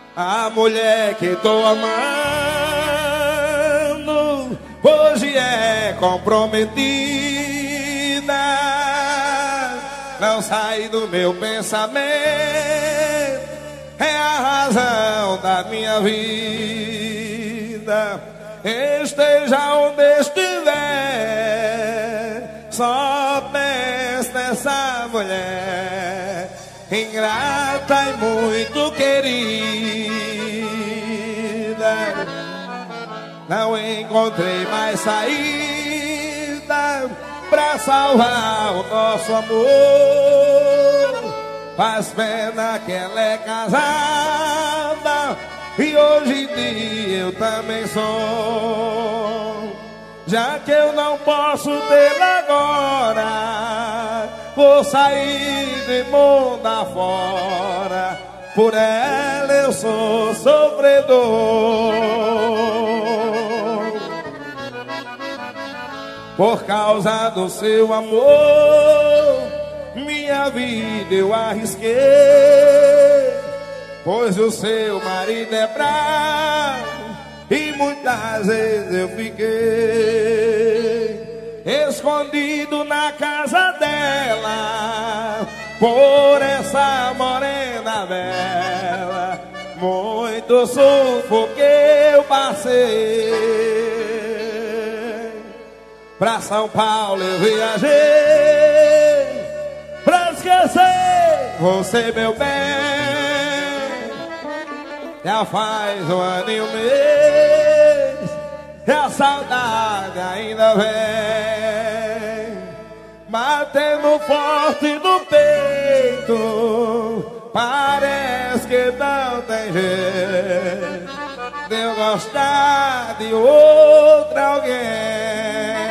A mulher que tô amando hoje é comprometida. Não sai do meu pensamento, é a razão da minha vida. Esteja onde estiver, só pensa nessa mulher ingrata e muito querida. Não encontrei mais saída pra salvar o nosso amor. Faz pena que ela é casada e hoje em dia eu também sou. Já que eu não posso tê-la agora, vou sair de mundo afora. Por ela eu sou sofredor. Por causa do seu amor, minha vida eu arrisquei. Pois o seu marido é bravo e muitas vezes eu fiquei escondido na casa dela, por essa morena bela. Muito sufoco eu passei. Pra São Paulo eu viajei pra esquecer você, meu bem. Já faz um ano e um mês e a saudade ainda vem batendo forte no peito. Parece que não tem jeito de eu gostar de outra alguém.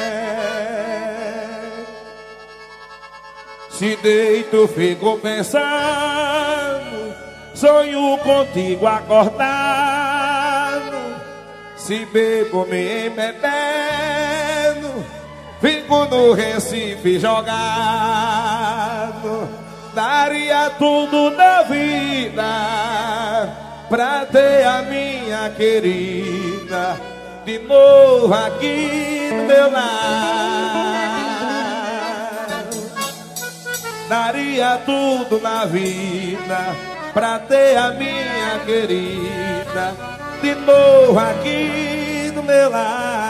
Se deito, fico pensando, sonho contigo acordado. Se bebo, me embebendo, fico no Recife jogado. Daria tudo na vida pra ter a minha querida de novo aqui no meu lar. Daria tudo na vida pra ter a minha querida de novo aqui no meu lar.